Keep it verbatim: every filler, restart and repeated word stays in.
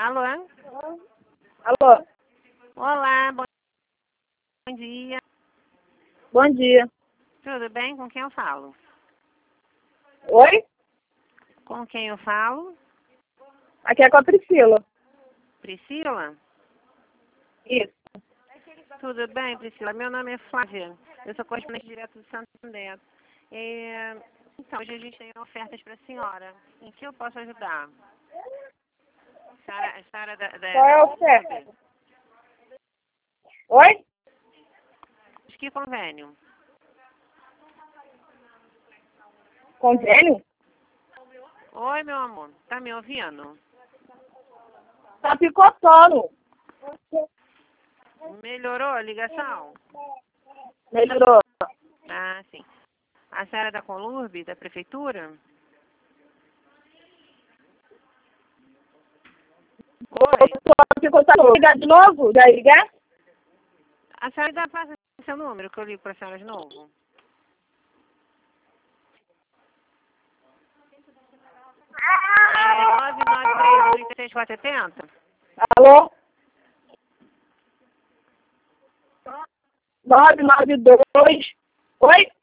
Alô? Alô? Olá, bom bom dia. Bom dia. Tudo bem? Com quem eu falo? Oi? Com quem eu falo? Aqui é com a Priscila. Priscila? Isso. Tudo bem, Priscila? Meu nome é Flávia. Eu sou correspondente direto do Santo André. É, então, hoje a gente tem ofertas para a senhora. Em que eu posso ajudar? Sara, Sara da, da, Qual é a da oferta? Oi? Que convênio? Convênio? Oi, meu amor. Tá me ouvindo? Tá picotando. Melhorou a ligação? Melhorou. Ah, sim. A Sara da Conlurb, da prefeitura? Oi. Tô picotando. Ligar de novo? Já ligar? A senhora dá passa seu número que eu ligo para a senhora de novo. É nove nove três, trinta e seis, quatro setenta? Alô? nove nove dois. Oi?